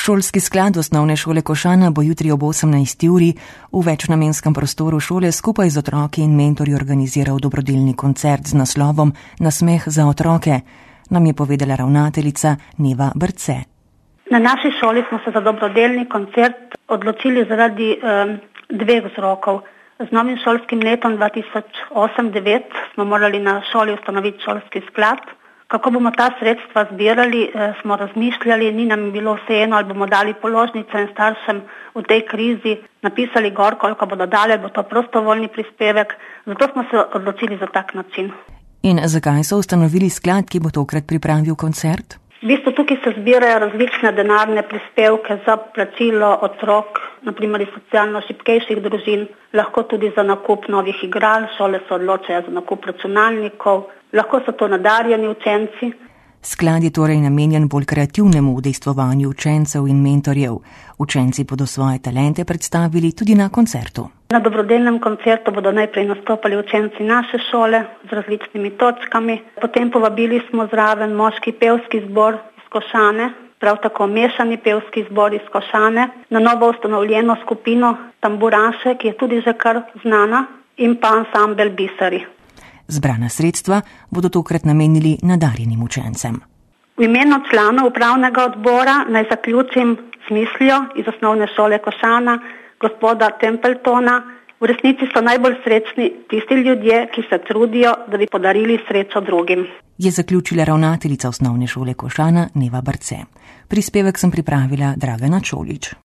Šolski sklad osnovne šole Košana bo jutri ob 18. uri v večnamenskem prostoru šole skupaj z otroki in mentorji organiziral dobrodelni koncert z naslovom Nasmeh za otroke, nam je povedala ravnateljica Neva Brce. Na naši šoli smo se za dobrodelni koncert odločili zaradi dveh vzrokov. Z novim šolskim letom 2008-2009 smo morali na šoli ustanoviti šolski sklad. Kako bomo ta sredstva zbirali, smo razmišljali, ni nam bilo vseeno, ali bomo dali položnice in staršem v tej krizi, napisali gor, koliko bodo dali, bo to prostovoljni prispevek, zato smo se odločili za tak način. In zakaj so ustanovili sklad, ki bo tokrat pripravil koncert? V bistvu tukaj se zbirajo različne denarne prispevke za plačilo otrok, naprimer iz socialno šibkejših družin, lahko tudi za nakup novih igral, šole se odločajo za nakup računalnikov, lahko so to nadarjeni učenci. Sklad je torej namenjen bolj kreativnemu udejstvovanju učencev in mentorjev. Učenci bodo svoje talente predstavili tudi na koncertu. Na dobrodelnem koncertu bodo najprej nastopali učenci naše šole z različnimi točkami. Potem povabili smo zraven moški pevski zbor iz Košane, prav tako mešani pevski zbor iz Košane, na novo ustanovljeno skupino Tamburaše, ki je tudi že kar znana, in pa ansambel Biseri. Zbrana sredstva bodo tokrat namenili nadarjenim učencem. V imenu članov upravnega odbora naj zaključim z mislijo iz osnovne šole Košana, gospoda Templetona. V resnici so najbolj srečni tisti ljudje, ki se trudijo, da bi podarili srečo drugim. Je zaključila ravnateljica osnovne šole Košana Neva Brce. Prispevek sem pripravila Dragana Čolič.